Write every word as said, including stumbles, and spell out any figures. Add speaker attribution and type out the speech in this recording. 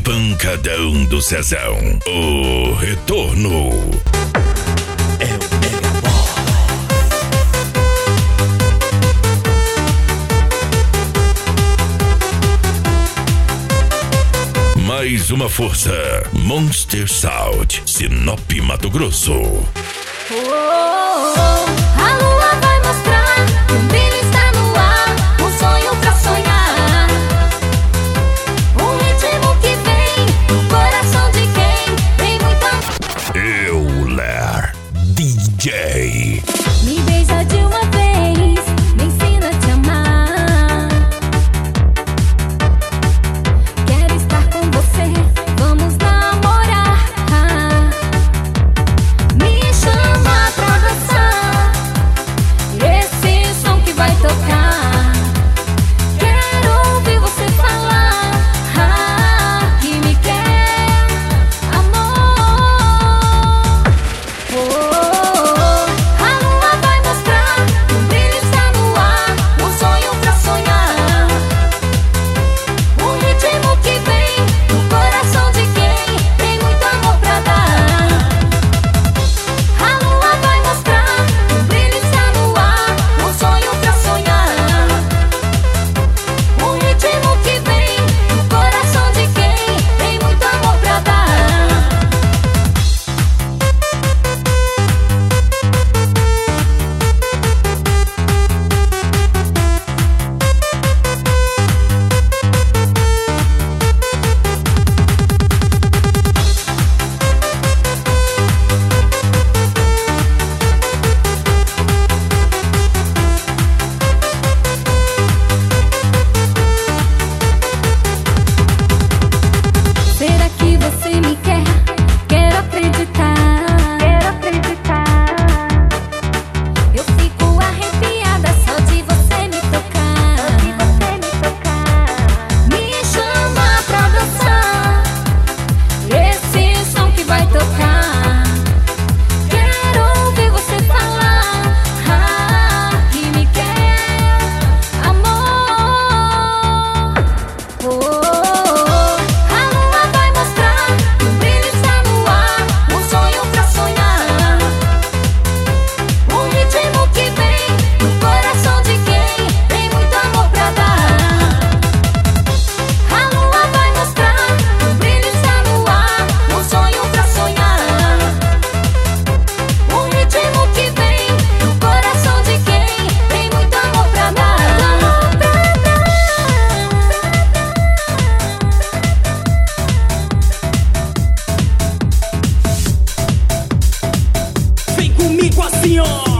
Speaker 1: Pancadão do Cezão. O retorno.
Speaker 2: É o Megaboy.
Speaker 1: Mais uma força. Monster Salt, Sinop, Mato Grosso.
Speaker 3: Oh, oh, oh. A lua vai mostrar que um brilho está no ar, um sonho pra sonhar, um ritmo que vem do coração de quem tem muito amor.
Speaker 1: Euler D J.
Speaker 3: Me beija de uma vez, me ensina a te amar. Quero estar com você, vamos namorar. Me chama pra dançar, esse som que vai tocar. Quero ouvir você falar que me quer, amor. Oh, oh, oh. A lua vai mostrar que um brilho está no ar, um sonho pra sonhar, um ritmo que vem do coração de quem tem muito amor pra dar. A lua vai mostrar que um brilho está no ar, um sonho pra sonhar, um ritmo que vem do coração de quem tem muito amor pra dar. Será que você me quer? Quero acreditar. Quero acreditar. Eu fico arrepiada só de você me tocar. Só de você me tocar. Me chama pra dançar, esse som que vai tocar. Quero ouvir você falar que me quer, amor. Oh, oh, oh. A lua vai mostrar que um brilho está no ar, um sonho pra sonhar, um ritmo que vem do coração de quem tem muito amor pra dar. A lua vai mostrar que um brilho está no ar, um sonho pra sonhar, um ritmo que vem do coração de quem tem muito amor pra dar.
Speaker 2: Vem comigo assim, ó.